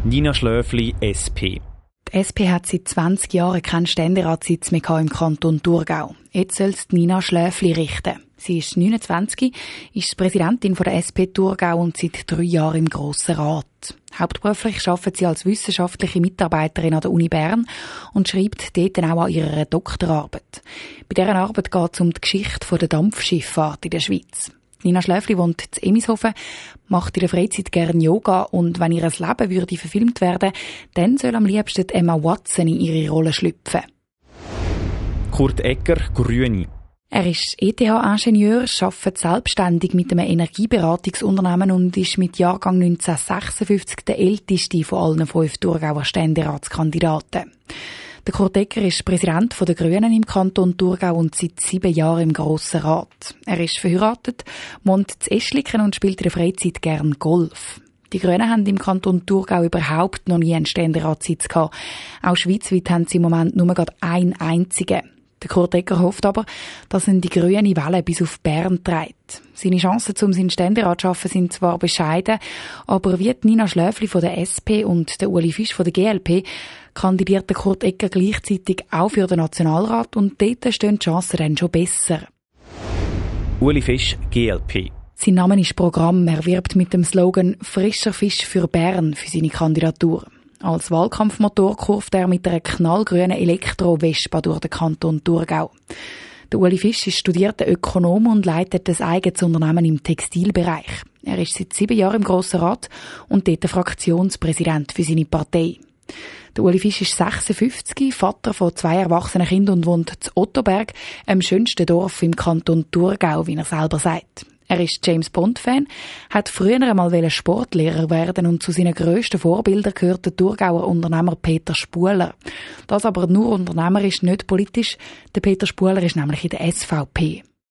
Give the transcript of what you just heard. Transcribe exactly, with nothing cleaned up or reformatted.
Nina Schlöfli, S P. Die S P hat seit zwanzig Jahren keinen Ständeratssitz mehr im Kanton Thurgau. Jetzt soll es Nina Schlöfli richten. Sie ist neunundzwanzig, ist Präsidentin der S P Thurgau und seit drei Jahren im Grossen Rat. Hauptberuflich arbeitet sie als wissenschaftliche Mitarbeiterin an der Uni Bern und schreibt dort auch an ihrer Doktorarbeit. Bei dieser Arbeit geht es um die Geschichte der Dampfschifffahrt in der Schweiz. Nina Schlöfli wohnt in Emishofen, macht in der Freizeit gerne Yoga und wenn ihr Leben würde verfilmt werden, dann soll am liebsten Emma Watson in ihre Rolle schlüpfen. Kurt Egger, Grüne. Er ist E T H-Ingenieur, arbeitet selbstständig mit einem Energieberatungsunternehmen und ist mit Jahrgang neunzehnhundertsechsundfünfzig der älteste von allen fünf Thurgauer Ständeratskandidaten. Der Kurt Egger ist Präsident der Grünen im Kanton Thurgau und seit sieben Jahren im Grossen Rat. Er ist verheiratet, wohnt in Eschliken und spielt in der Freizeit gern Golf. Die Grünen haben im Kanton Thurgau überhaupt noch nie einen Ständeratssitz gehabt. Auch schweizweit haben sie im Moment nur gerade einen einzigen. Der Kurt Egger hofft aber, dass ihn die grüne Welle bis auf Bern trägt. Seine Chancen, um seinen Ständerat zu schaffen, sind zwar bescheiden, aber wie Nina Schlöfli von der S P und der Uli Fisch von der G L P kandidiert der Kurt Egger gleichzeitig auch für den Nationalrat und dort stehen die Chancen dann schon besser. Uli Fisch, G L P. Sein Name ist Programm. Er wirbt mit dem Slogan «Frischer Fisch für Bern» für seine Kandidatur. Als Wahlkampfmotor kurft er mit einer knallgrünen Elektro-Vespa durch den Kanton Thurgau. Der Uli Fisch ist studierter Ökonom und leitet ein eigenes Unternehmen im Textilbereich. Er ist seit sieben Jahren im Grossen Rat und dort Fraktionspräsident für seine Partei. Der Uli Fisch ist sechsundfünfzig, Vater von zwei erwachsenen Kindern und wohnt in Ottoberg, einem schönsten Dorf im Kanton Thurgau, wie er selber sagt. Er ist James-Bond-Fan, hat früher einmal Sportlehrer werden und zu seinen grössten Vorbildern gehört der Thurgauer Unternehmer Peter Spuhler. Das aber nur unternehmerisch, nicht politisch. Der Peter Spuhler ist nämlich in der S V P.